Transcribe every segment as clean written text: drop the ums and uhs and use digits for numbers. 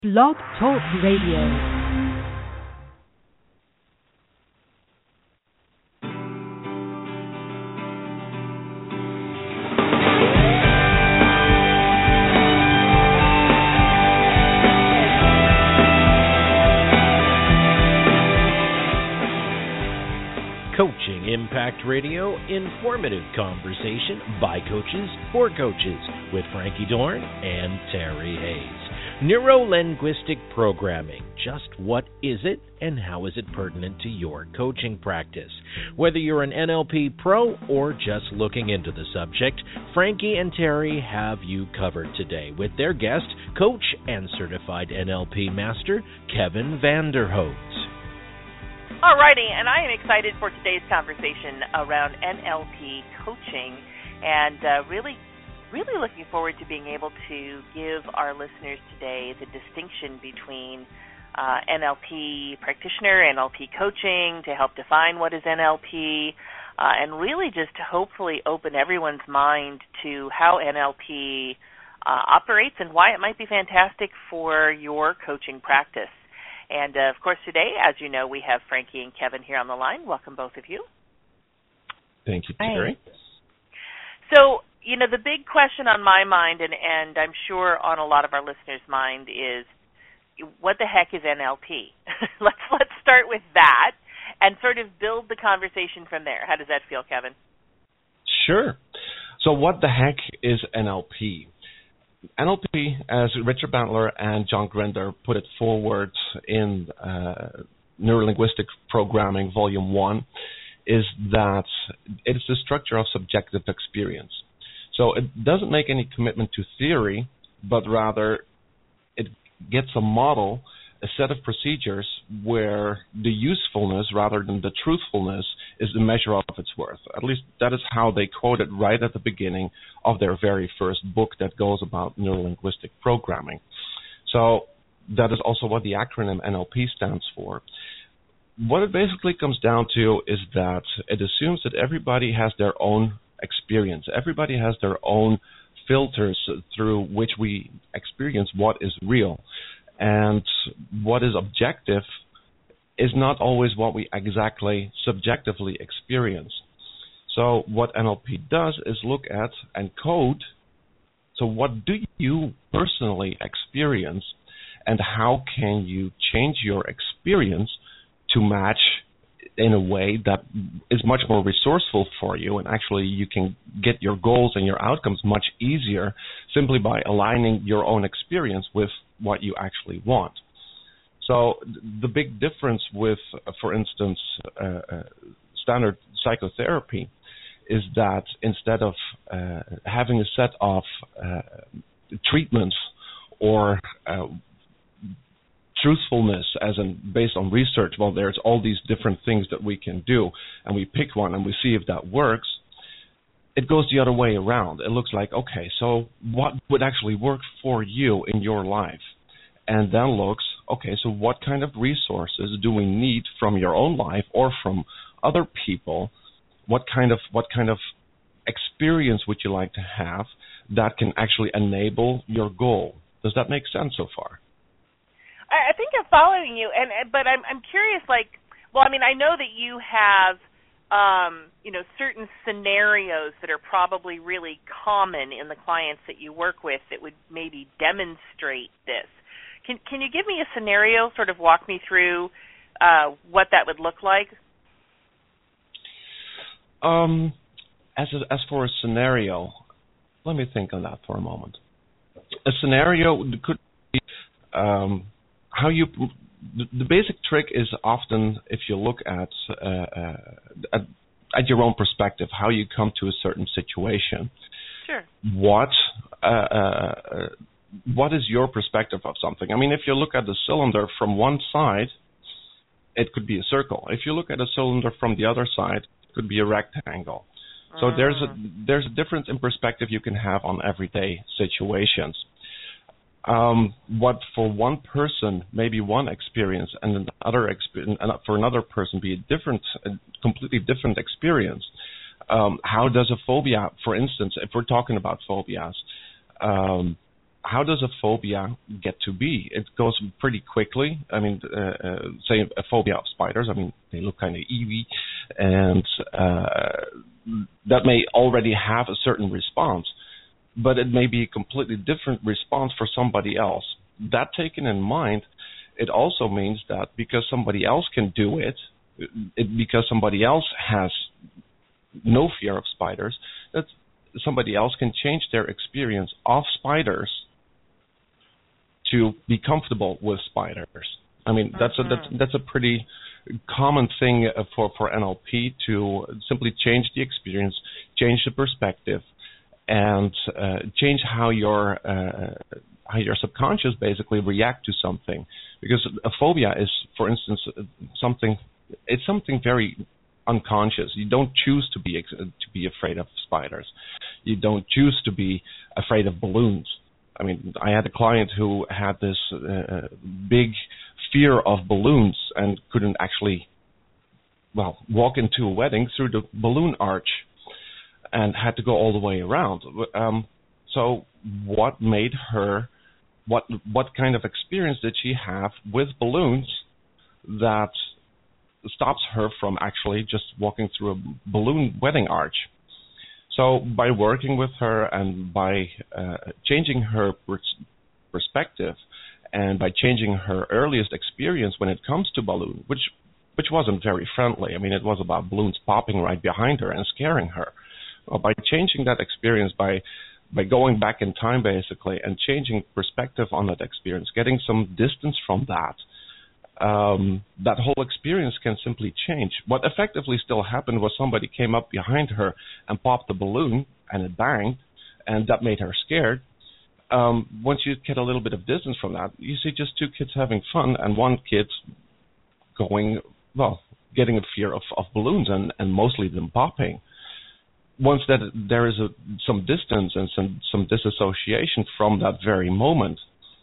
Blog Talk Radio. Coaching Impact Radio, informative conversation by coaches for coaches with Frankie Dorn and Terry Hayes. Neuro-linguistic programming. Just what is it and how is it pertinent to your coaching practice? Whether you're an NLP pro or just looking into the subject, Frankie and Terry have you covered today with their guest, coach and certified NLP master, Kevin Vanderhout. Alrighty, and I am excited for today's conversation around NLP coaching, and really looking forward to being able to give our listeners today the distinction between NLP practitioner, NLP coaching, to help define what is NLP, and really just to hopefully open everyone's mind to how NLP operates and why it might be fantastic for your coaching practice. And, of course, today, as you know, we have Frankie and Kevin here on the line. Welcome, both of you. Thank you, Terry. So, you know, the big question on my mind, and I'm sure on a lot of our listeners' mind, is what the heck is NLP? Let's start with that and sort of build the conversation from there. How does that feel, Kevin? Sure. So what the heck is NLP? NLP, as Richard Bandler and John Grinder put it forward in Neuro-Linguistic Programming, Volume 1, is that it is the structure of subjective experience. So it doesn't make any commitment to theory, but rather it gets a model, a set of procedures where the usefulness rather than the truthfulness is the measure of its worth. At least that is how they quote it right at the beginning of their very first book that goes about neuro-linguistic programming. So that is also what the acronym NLP stands for. What it basically comes down to is that it assumes that everybody has their own experience. Everybody has their own filters through which we experience what is real. And what is objective is not always what we exactly subjectively experience. So what NLP does is look at and code, so what do you personally experience and how can you change your experience to match in a way that is much more resourceful for you, and actually you can get your goals and your outcomes much easier simply by aligning your own experience with what you actually want. So the big difference with, for instance, standard psychotherapy is that instead of having a set of treatments or truthfulness as in based on research, well, there's all these different things that we can do, and we pick one and we see if that works. It goes the other way around. It looks like, okay, so what would actually work for you in your life? And then looks, okay, so what kind of resources do we need from your own life or from other people? What kind of experience would you like to have that can actually enable your goal? Does that make sense so far? I think I'm following you, but I'm curious. Like, well, I mean, I know that you have, certain scenarios that are probably really common in the clients that you work with that would maybe demonstrate this. Can you give me a scenario? Sort of walk me through what that would look like. As for a scenario, let me think on that for a moment. A scenario could be. The basic trick is often, if you look at your own perspective, how you come to a certain situation. Sure. What is your perspective of something? I mean, if you look at the cylinder from one side, it could be a circle. If you look at a cylinder from the other side, it could be a rectangle. So there's a difference in perspective you can have on everyday situations. What for one person may be one experience, and for another person be a completely different experience. How does a phobia, for instance, if we're talking about phobias, how does a phobia get to be? It goes pretty quickly. I mean, say a phobia of spiders. I mean, they look kind of evil, and that may already have a certain response, but it may be a completely different response for somebody else. That taken in mind, it also means that because somebody else can do it, because somebody else has no fear of spiders, that somebody else can change their experience of spiders to be comfortable with spiders. I mean, that's a pretty common thing for NLP, to simply change the experience, change the perspective, and change how your subconscious basically react to something. Because a phobia is, for instance, something very unconscious. You don't choose to be afraid of spiders. You don't choose to be afraid of balloons. I mean, I had a client who had this big fear of balloons and couldn't actually, walk into a wedding through the balloon arch, and had to go all the way around. So what made her, what kind of experience did she have with balloons that stops her from actually just walking through a balloon wedding arch? So by working with her and by changing her perspective, and by changing her earliest experience when it comes to balloon, which wasn't very friendly. I mean, it was about balloons popping right behind her and scaring her. Well, by changing that experience, by going back in time basically, and changing perspective on that experience, getting some distance from that, that whole experience can simply change. What effectively still happened was somebody came up behind her and popped the balloon, and it banged, and that made her scared. Once you get a little bit of distance from that, you see just two kids having fun, and one kid's getting a fear of balloons and mostly them popping. Once that there is some distance and some disassociation from that very moment,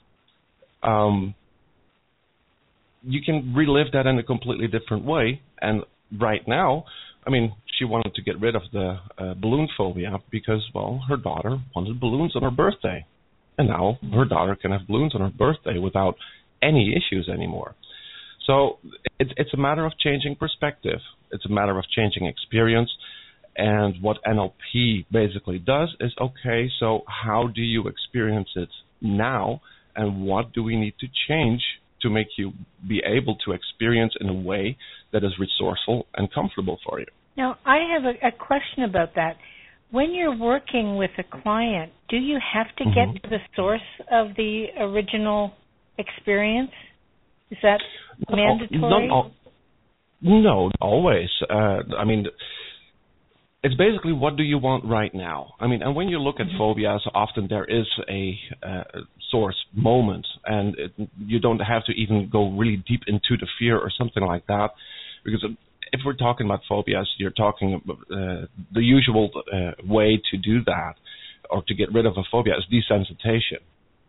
you can relive that in a completely different way. And right now, I mean, she wanted to get rid of the balloon phobia because, her daughter wanted balloons on her birthday. And now her daughter can have balloons on her birthday without any issues anymore. So it's a matter of changing perspective. It's a matter of changing experience. And what NLP basically does is, okay, so how do you experience it now? And what do we need to change to make you be able to experience in a way that is resourceful and comfortable for you? Now, I have a question about that. When you're working with a client, do you have to get to the source of the original experience? Is that mandatory? No, always. I mean, it's basically, what do you want right now? I mean, and when you look at phobias, often there is a source moment, and you don't have to even go really deep into the fear or something like that, because if we're talking about phobias, you're talking about the usual way to do that, or to get rid of a phobia, is desensitization,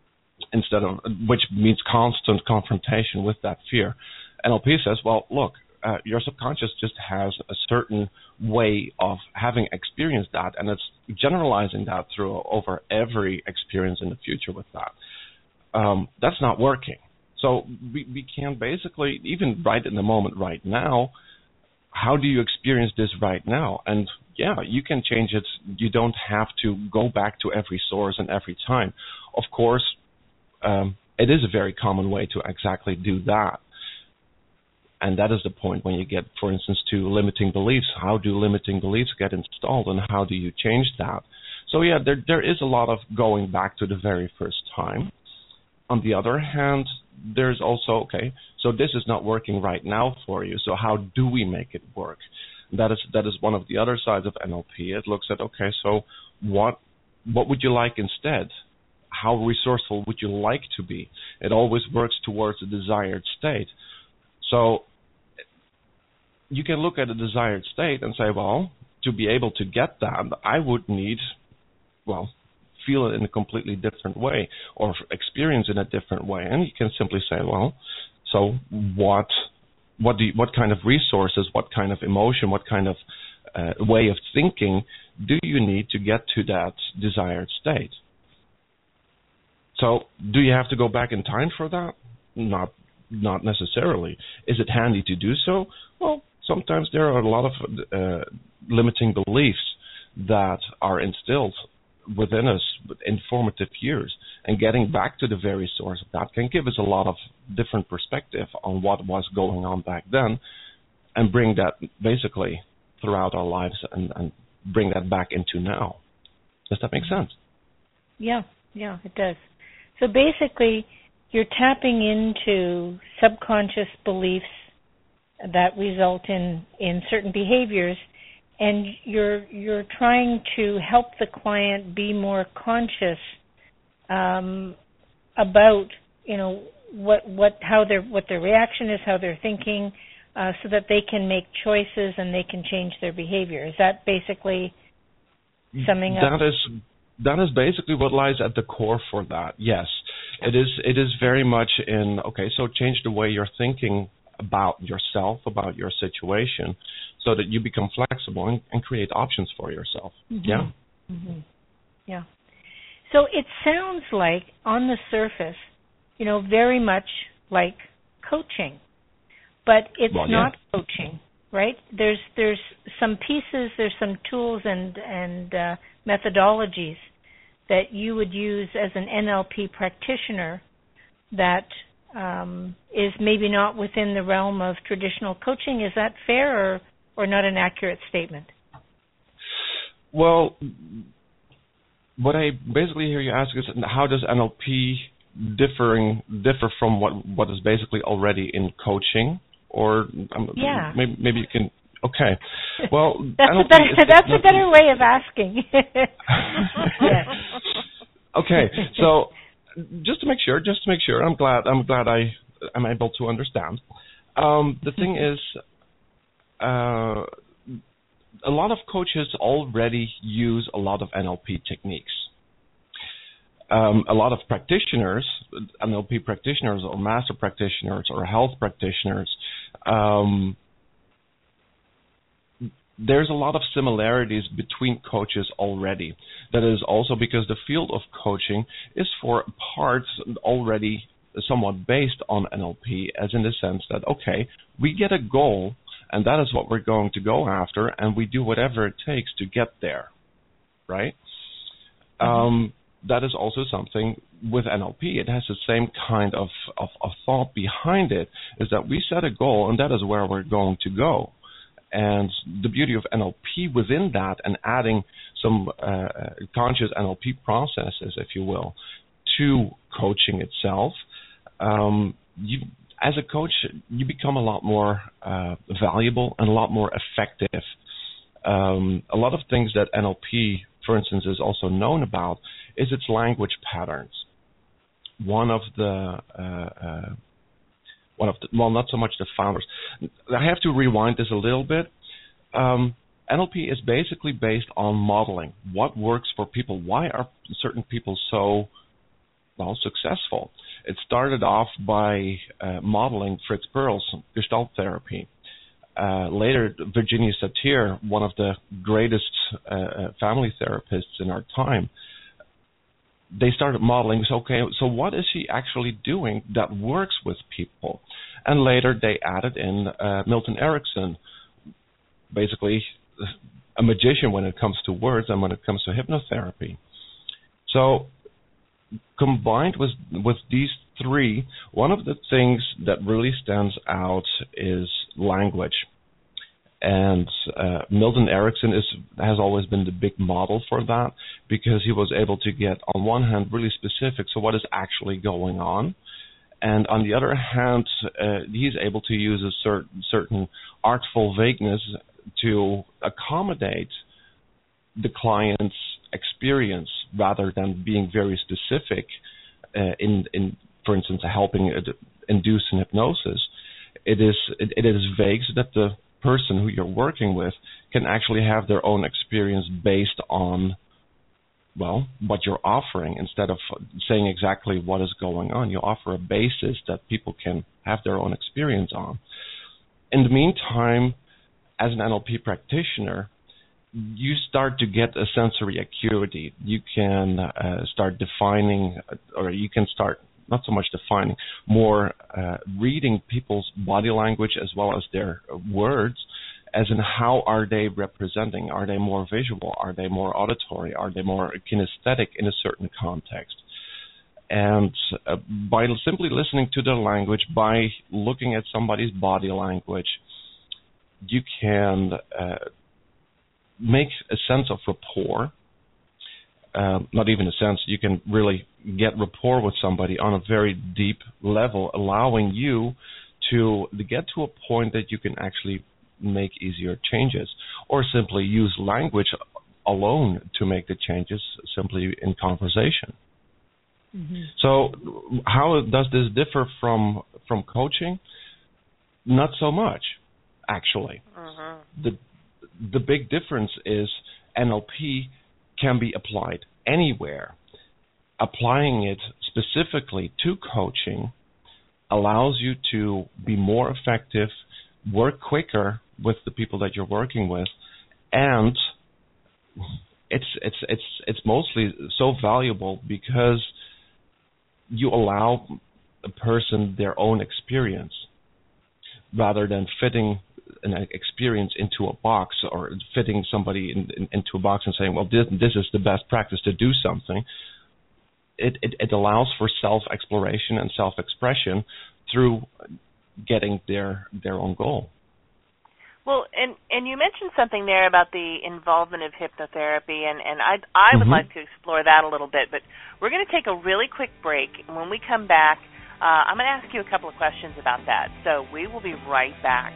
which means constant confrontation with that fear. NLP says, look, your subconscious just has a certain way of having experienced that, and it's generalizing that over every experience in the future with that. That's not working. So we can basically, even right in the moment right now, how do you experience this right now? And you can change it. You don't have to go back to every source and every time. Of course, it is a very common way to exactly do that. And that is the point when you get, for instance, to limiting beliefs. How do limiting beliefs get installed, and how do you change that? So there is a lot of going back to the very first time. On the other hand, there's also, okay, so this is not working right now for you, so how do we make it work? That is one of the other sides of NLP. It looks at, okay, so what would you like instead? How resourceful would you like to be? It always works towards a desired state. So you can look at a desired state and say, to be able to get that, I would need, feel it in a completely different way, or experience it in a different way. And you can simply say, so what kind of resources, what kind of emotion, what kind of way of thinking do you need to get to that desired state? So do you have to go back in time for that? Not necessarily. Is it handy to do so? Well, sometimes there are a lot of limiting beliefs that are instilled within us in formative years, and getting back to the very source of that can give us a lot of different perspective on what was going on back then, and bring that basically throughout our lives and bring that back into now. Does that make sense? Yeah, it does. So basically, you're tapping into subconscious beliefs that result in certain behaviors, and you're trying to help the client be more conscious about, you know, what their reaction is, how they're thinking, so that they can make choices and they can change their behavior. Is that basically summing up? That is basically what lies at the core for that. Yes, it is very much in, okay, so change the way you're thinking about yourself, about your situation, so that you become flexible and create options for yourself. Mm-hmm. Yeah. Mm-hmm. Yeah. So it sounds like, on the surface, you know, very much like coaching, but it's not coaching, right? There's some pieces, there's some tools and methodologies that you would use as an NLP practitioner that is maybe not within the realm of traditional coaching. Is that fair or not an accurate statement? Well, what I basically hear you ask is, how does NLP differ from what is basically already in coaching? Or maybe you can. Okay. Well, that's a better way of asking. Okay. So just to make sure, I'm glad I'm able to understand. The thing is, a lot of coaches already use a lot of NLP techniques. A lot of practitioners, NLP practitioners or master practitioners or health practitioners, there's a lot of similarities between coaches already. That is also because the field of coaching is for parts already somewhat based on NLP, as in the sense that, okay, we get a goal, and that is what we're going to go after, and we do whatever it takes to get there, right? Mm-hmm. That is also something with NLP. It has the same kind of thought behind it, is that we set a goal, and that is where we're going to go. And the beauty of NLP within that, and adding some conscious NLP processes, if you will, to coaching itself, as a coach, you become a lot more valuable and a lot more effective. A lot of things that NLP, for instance, is also known about is its language patterns. One of the not so much the founders. I have to rewind this a little bit. NLP is basically based on modeling. What works for people? Why are certain people so successful? It started off by modeling Fritz Perls' Gestalt therapy. Later, Virginia Satir, one of the greatest family therapists in our time, they started modeling, so what is she actually doing that works with people? And later they added in Milton Erickson, basically a magician when it comes to words and when it comes to hypnotherapy. So combined with these three, one of the things that really stands out is language. And Milton Erickson has always been the big model for that, because he was able to get, on one hand, really specific, so what is actually going on, and on the other hand, he's able to use a certain artful vagueness to accommodate the client's experience, rather than being very specific in for instance, helping induce an hypnosis. It is vague, so that the person who you're working with can actually have their own experience based on, what you're offering. Instead of saying exactly what is going on, you offer a basis that people can have their own experience on. In the meantime, as an NLP practitioner, you start to get a sensory acuity. You can start defining, or you can start not so much defining, more reading people's body language as well as their words, as in how are they representing? Are they more visual? Are they more auditory? Are they more kinesthetic in a certain context? And by simply listening to their language, by looking at somebody's body language, you can make a sense of rapport. Not even a sense, you can really get rapport with somebody on a very deep level, allowing you to get to a point that you can actually make easier changes, or simply use language alone to make the changes simply in conversation. Mm-hmm. So how does this differ from coaching? Not so much, actually. Uh-huh. The big difference is NLP can be applied anywhere. Applying it specifically to coaching allows you to be more effective, work quicker with the people that you're working with, and it's mostly so valuable because you allow a person their own experience rather than fitting an experience into a box, or fitting somebody into a box and saying, well, this is the best practice to do something. It allows for self-exploration and self-expression through getting their own goal. Well, and you mentioned something there about the involvement of hypnotherapy, and I would like to explore that a little bit, but we're going to take a really quick break, and when we come back, I'm going to ask you a couple of questions about that, so we will be right back.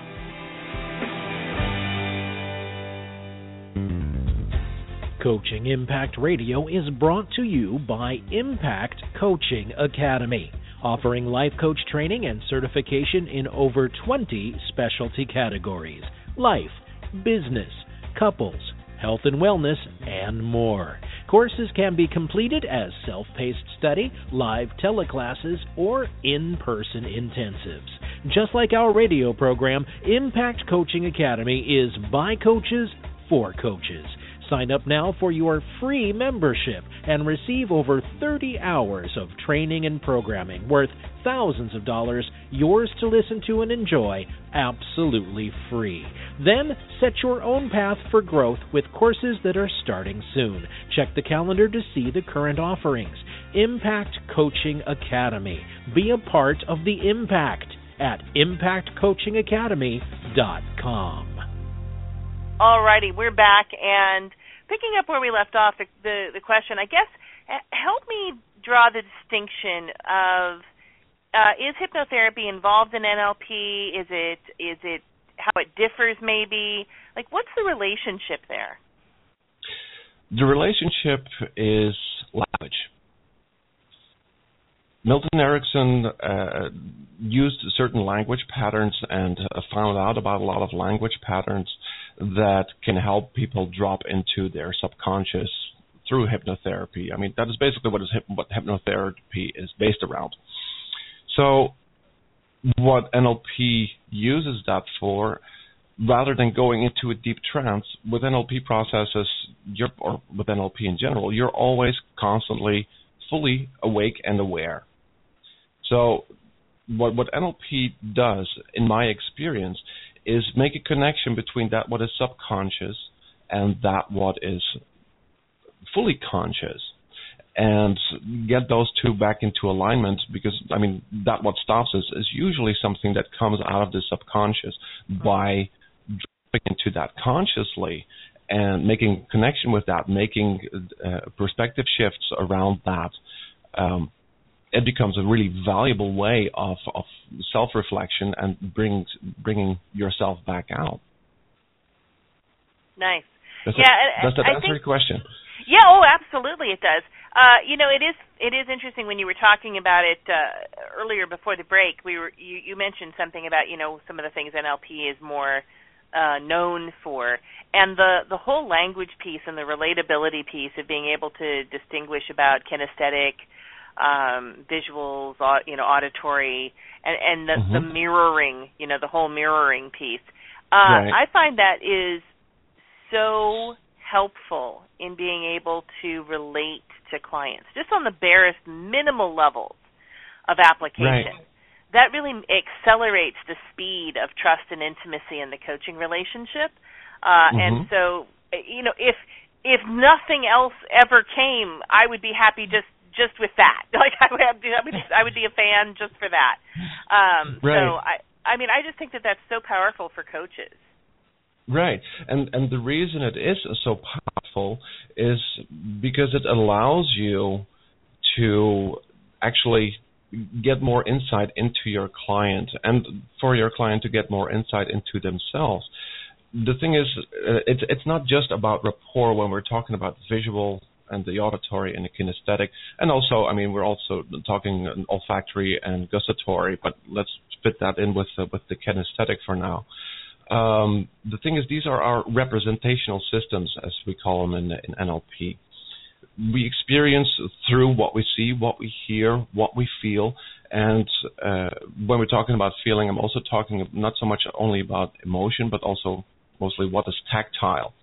Coaching Impact Radio is brought to you by Impact Coaching Academy, offering life coach training and certification in over 20 specialty categories: life, business, couples, health and wellness, and more. Courses can be completed as self-paced study, live teleclasses, or in-person intensives. Just like our radio program, Impact Coaching Academy is by coaches for coaches. Sign up now for your free membership and receive over 30 hours of training and programming worth thousands of dollars, yours to listen to and enjoy absolutely free. Then set your own path for growth with courses that are starting soon. Check the calendar to see the current offerings. Impact Coaching Academy. Be a part of the impact at impactcoachingacademy.com. All righty, we're back, and picking up where we left off, the question, I guess, help me draw the distinction of, is hypnotherapy involved in NLP? Is it how it differs maybe? Like, what's the relationship there? The relationship is language. Milton Erickson used certain language patterns and found out about a lot of language patterns that can help people drop into their subconscious through hypnotherapy. I mean, that is basically what hypnotherapy is based around. So what NLP uses that for, rather than going into a deep trance, with NLP processes, or with NLP in general, you're always constantly fully awake and aware. So what NLP does, in my experience, is make a connection between that what is subconscious and that what is fully conscious, and get those two back into alignment, because, I mean, that what stops us is usually something that comes out of the subconscious. By dropping into that consciously and making connection with that, making perspective shifts around that, it becomes a really valuable way of self-reflection and bringing yourself back out. Nice. Does that answer your question? Yeah, absolutely it does. It is interesting when you were talking about it earlier before the break. You mentioned something about some of the things NLP is more known for, and the whole language piece and the relatability piece of being able to distinguish about kinesthetic, visuals, auditory, and the mirroring, the whole mirroring piece. Right. I find that is so helpful in being able to relate to clients, just on the barest minimal levels of application. Right. That really accelerates the speed of trust and intimacy in the coaching relationship. And so, if nothing else ever came, I would be happy just with that. Like I would be a fan just for that. Right. So I just think that that's so powerful for coaches. Right, and the reason it is so powerful is because it allows you to actually get more insight into your client, and for your client to get more insight into themselves. The thing is, it's not just about rapport when we're talking about visual and the auditory and the kinesthetic, and also, we're also talking olfactory and gustatory, but let's fit that in with the kinesthetic for now. The thing is, these are our representational systems, as we call them in NLP. We experience through what we see, what we hear, what we feel, and when we're talking about feeling, I'm also talking not so much only about emotion, but also mostly what is tactile.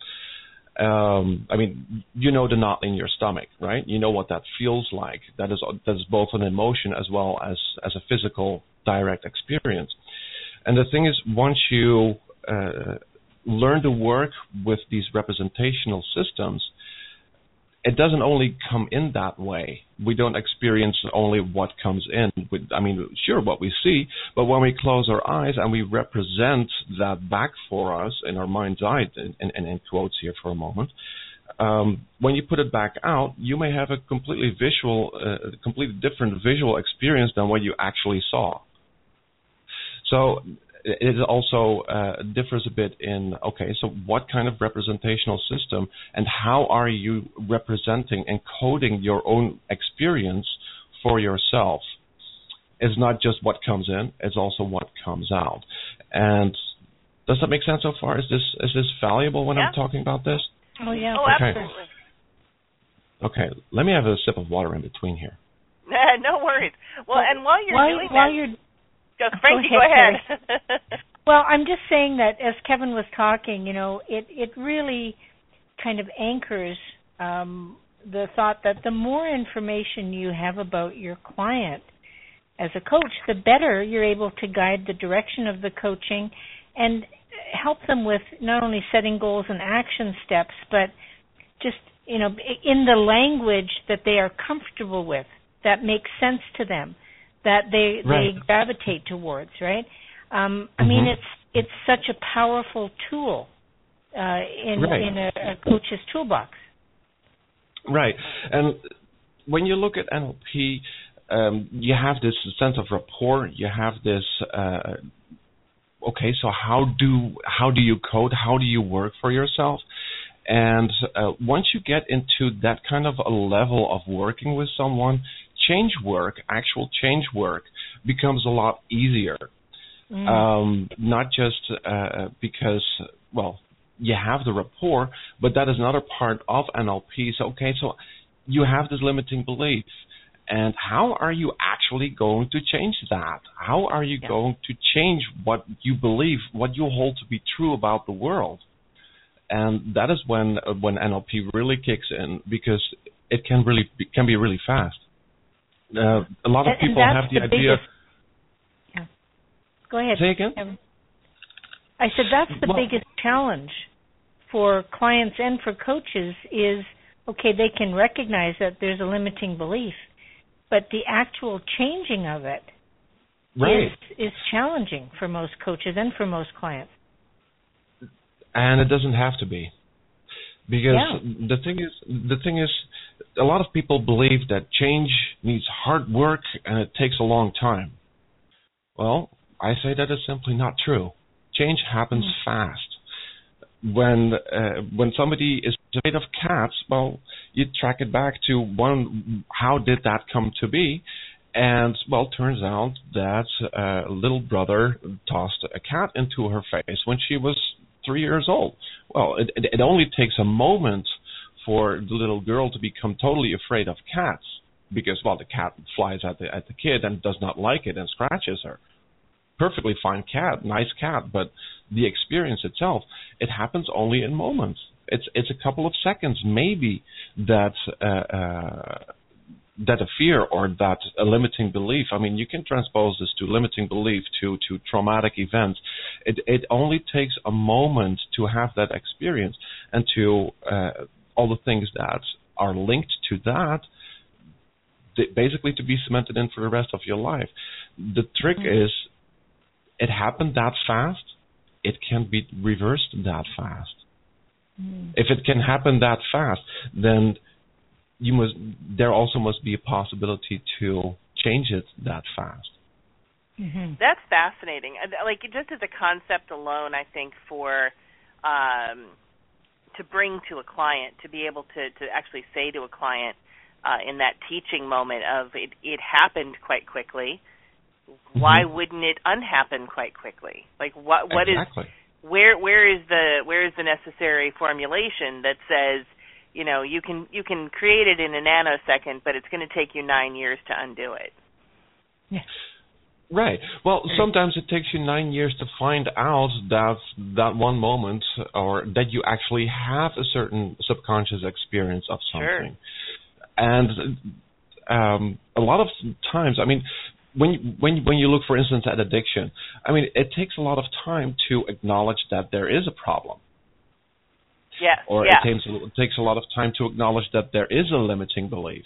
The knot in your stomach, right? You know what that feels like. That is both an emotion as well as a physical, direct experience. And the thing is, once you learn to work with these representational systems, it doesn't only come in that way. We don't experience only what comes in. Sure, what we see, but when we close our eyes and we represent that back for us in our mind's eye, and in quotes here for a moment, when you put it back out, you may have a completely different visual experience than what you actually saw. So it also differs a bit in, so what kind of representational system and how are you representing and coding your own experience for yourself? It's not just what comes in, it's also what comes out. And does that make sense so far? Is this valuable when I'm talking about this? Oh, yeah. Oh, okay. Absolutely. Okay, let me have a sip of water in between here. No worries. Well, and while you're Frankie, go ahead. Well, I'm just saying that as Kevin was talking, it really kind of anchors the thought that the more information you have about your client as a coach, the better you're able to guide the direction of the coaching and help them with not only setting goals and action steps, but just, in the language that they are comfortable with, that makes sense to them, that they gravitate towards, right? It's such a powerful tool in a coach's toolbox. Right, and when you look at NLP, you have this sense of rapport. You have this. So how do you code? How do you work for yourself? And once you get into that kind of a level of working with someone, actual change work, becomes a lot easier. Not just because, you have the rapport, but that is another part of NLP. So you have this limiting belief. And how are you actually going to change that? How are you going to change what you believe, what you hold to be true about the world? And that is when NLP really kicks in, because it can be really fast. A lot of people have the idea. Go ahead. Say again? I said that's the biggest challenge for clients and for coaches is, they can recognize that there's a limiting belief, but the actual changing of it is challenging for most coaches and for most clients. And it doesn't have to be. Because the thing is, a lot of people believe that change needs hard work and it takes a long time. Well, I say that is simply not true. Change happens fast. When somebody is afraid of cats, you track it back to how did that come to be? And, turns out that little brother tossed a cat into her face when she was 3 years old. Well, it only takes a moment for the little girl to become totally afraid of cats because, the cat flies at the kid and does not like it and scratches her. Perfectly fine cat, nice cat, but the experience itself, it happens only in moments. It's a couple of seconds, maybe, that a fear or that a limiting belief. I mean, you can transpose this to limiting belief, to traumatic events. It only takes a moment to have that experience, and to all the things that are linked to that, basically to be cemented in for the rest of your life. The trick is, it happened that fast, it can be reversed that fast. If it can happen that fast, then there also must be a possibility to change it that fast. That's fascinating. Like, just as a concept alone, I think for to bring to a client, to be able to actually say to a client in that teaching moment of it happened quite quickly. Why wouldn't it unhappen quite quickly? Like, what exactly. is where is the necessary formulation that says, you know, you can create it in a nanosecond, but it's going to take you 9 years to undo it. Yes. Right. Well, sometimes it takes you 9 years to find out that one moment, or that you actually have a certain subconscious experience of something. Sure. And a lot of times, I mean, when you look, for instance, at addiction, I mean, it takes a lot of time to acknowledge that there is a problem. Yes. Or it takes a lot of time to acknowledge that there is a limiting belief.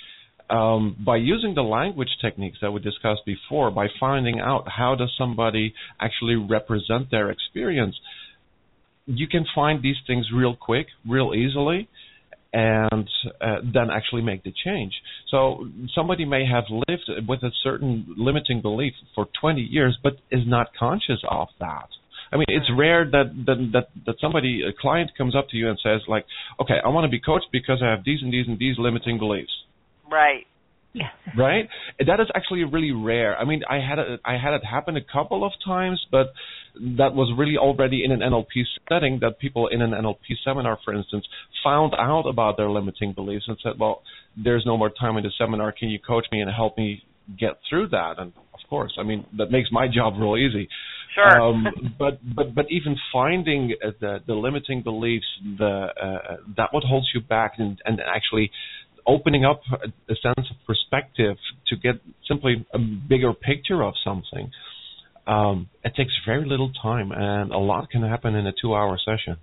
By using the language techniques that we discussed before, by finding out how does somebody actually represent their experience, you can find these things real quick, real easily, and then actually make the change. So somebody may have lived with a certain limiting belief for 20 years, but is not conscious of that. I mean, it's rare that somebody, a client, comes up to you and says, like, okay, I want to be coached because I have these and these and these limiting beliefs. Right. Yeah. Right? That is actually really rare. I mean, I had it happen a couple of times, but that was really already in an NLP setting, that people in an NLP seminar, for instance, found out about their limiting beliefs and said, well, there's no more time in the seminar. Can you coach me and help me get through that? And of course, I mean, that makes my job real easy. Sure. But even finding the limiting beliefs, that what holds you back, and actually opening up a sense of perspective to get simply a bigger picture of something, it takes very little time, and a lot can happen in a 2-hour session.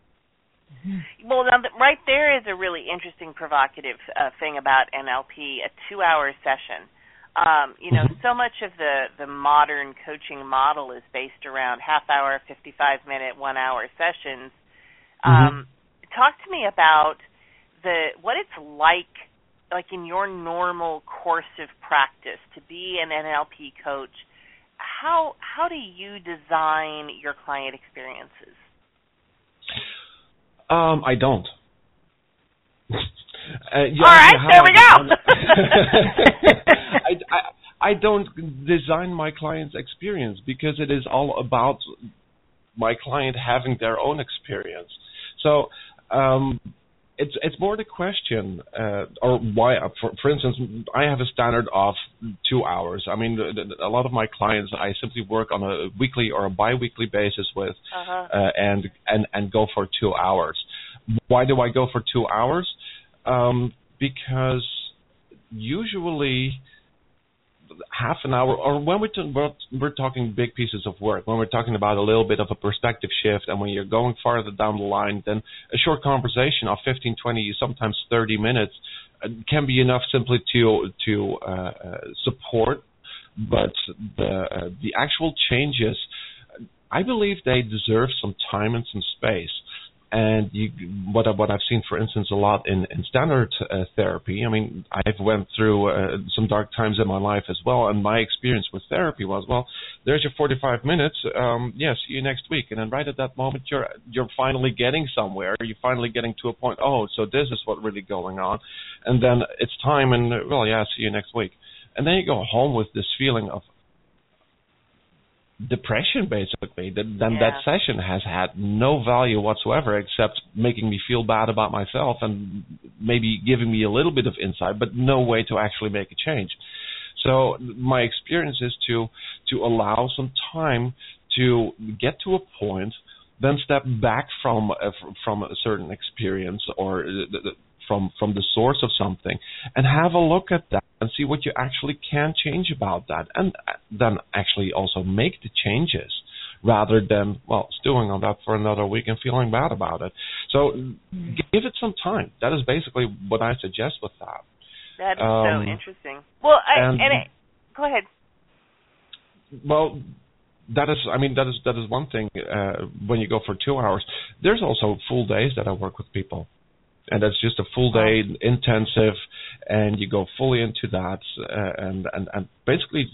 Well, now, right there is a really interesting, provocative thing about NLP, a 2-hour session. You know, so much of the modern coaching model is based around half-hour, 55-minute, 1-hour sessions. Talk to me about what it's like in your normal course of practice to be an NLP coach. How do you design your client experiences? I don't. All right, there we go. I don't design my client's experience, because it is all about my client having their own experience. So it's more the question, or why. For instance, I have a standard of 2 hours. I mean, a lot of my clients, I simply work on a weekly or a bi-weekly basis with, and go for 2 hours. Why do I go for 2 hours? Because usually half an hour, or when we're talking big pieces of work, when we're talking about a little bit of a perspective shift, and when you're going farther down the line, then a short conversation of 15, 20, sometimes 30 minutes can be enough simply to support. But the actual changes, I believe they deserve some time and some space. And what I've seen, for instance, a lot in standard therapy, I mean, I've went through some dark times in my life as well, and my experience with therapy was, well, there's your 45 minutes, yes, see you next week. And then right at that moment, you're finally getting somewhere. You're finally getting to a point, oh, so this is what's really going on. And then it's time, and, well, yeah, see you next week. And then you go home with this feeling of depression, basically. That session has had no value whatsoever, except making me feel bad about myself and maybe giving me a little bit of insight, but no way to actually make a change. So my experience is to allow some time to get to a point then step back from a certain experience or from the source of something, and have a look at that and see what you actually can change about that, and then actually also make the changes, rather than, stewing on that for another week and feeling bad about it. So give it some time. That is basically what I suggest with that. That is so interesting. Well, go ahead. Well, that is one thing. When you go for 2 hours, there's also full days that I work with people, and that's just a full day intensive, and you go fully into that, and basically,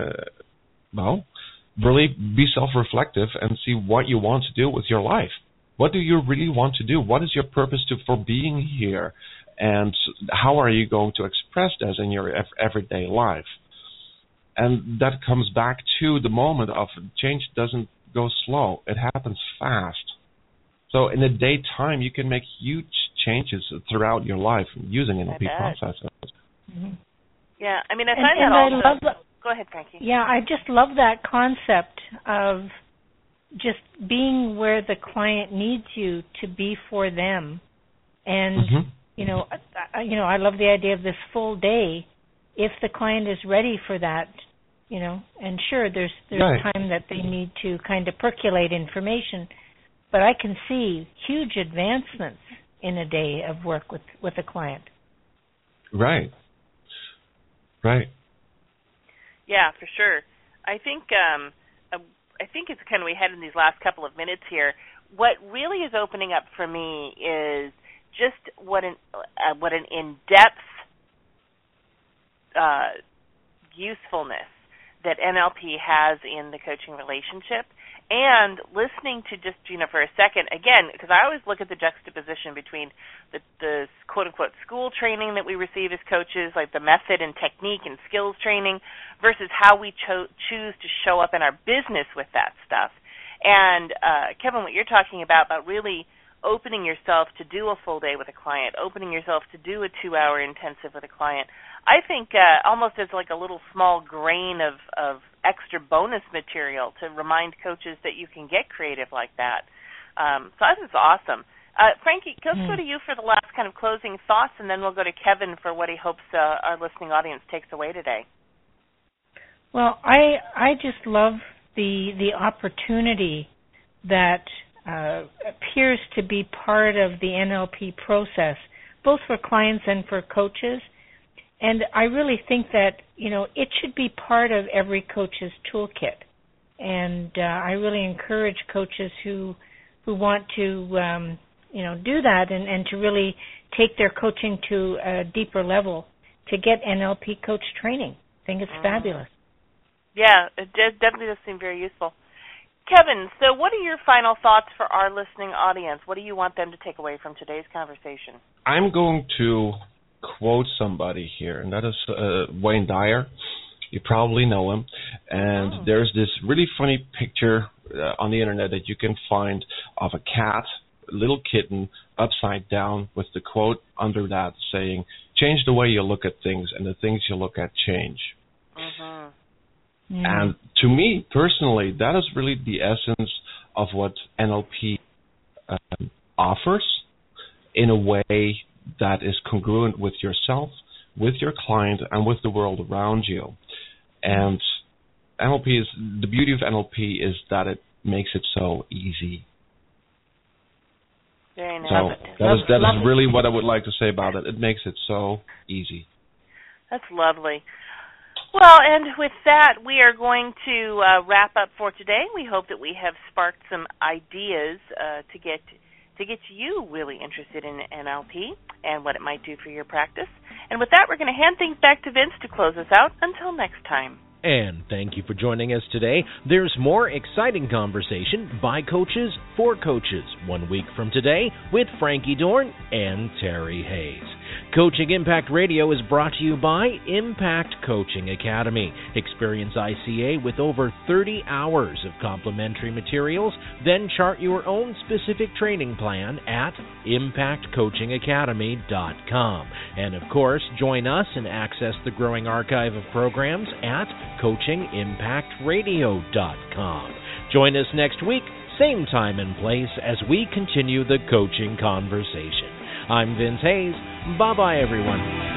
really be self-reflective and see what you want to do with your life. What do you really want to do? What is your purpose for being here? And how are you going to express that in your everyday life? And that comes back to the moment of change doesn't go slow. It happens fast. So in a daytime, you can make huge changes throughout your life using NLP processes. Mm-hmm. Yeah, I mean, I find that also... Go ahead, Frankie. Yeah, I just love that concept of just being where the client needs you to be for them. And, I love the idea of this full day. If the client is ready for that, and sure, there's time that they need to kind of percolate information, but I can see huge advancements in a day of work with a client. Right. Yeah, for sure. I think it's kind of, we had in these last couple of minutes here, what really is opening up for me is just what an in-depth usefulness that NLP has in the coaching relationship. And listening to just, for a second, again, because I always look at the juxtaposition between the quote-unquote school training that we receive as coaches, like the method and technique and skills training, versus how we choose to show up in our business with that stuff. And, Kevin, what you're talking about really opening yourself to do a full day with a client, opening yourself to do a 2-hour intensive with a client, I think almost as like a little small grain of extra bonus material to remind coaches that you can get creative like that. So I think it's awesome. Frankie, let's go to you for the last kind of closing thoughts, and then we'll go to Kevin for what he hopes our listening audience takes away today. Well, I just love the opportunity that appears to be part of the NLP process, both for clients and for coaches. And I really think that, it should be part of every coach's toolkit. And I really encourage coaches who want to, do that and to really take their coaching to a deeper level to get NLP coach training. I think it's fabulous. Yeah, it definitely does seem very useful. Kevin, so what are your final thoughts for our listening audience? What do you want them to take away from today's conversation? I'm going to quote somebody here, and that is Wayne Dyer. You probably know him. And there's this really funny picture on the internet that you can find of a cat, a little kitten, upside down, with the quote under that saying, "Change the way you look at things, and the things you look at change." Mm-hmm. And to me, personally, that is really the essence of what NLP offers in a way that is congruent with yourself, with your client, and with the world around you. And the beauty of NLP is that it makes it so easy. Very nice. So that is really what I would like to say about it. It makes it so easy. That's lovely. Well, and with that, we are going to wrap up for today. We hope that we have sparked some ideas to get you really interested in NLP and what it might do for your practice. And with that, we're going to hand things back to Vince to close us out. Until next time. And thank you for joining us today. There's more exciting conversation by coaches for coaches 1 week from today with Frankie Dorn and Terry Hayes. Coaching Impact Radio is brought to you by Impact Coaching Academy. Experience ICA with over 30 hours of complimentary materials, then chart your own specific training plan at impactcoachingacademy.com. And of course, join us and access the growing archive of programs at coachingimpactradio.com. Join us next week, same time and place as we continue the coaching conversation. I'm Vince Hayes. Bye-bye, everyone.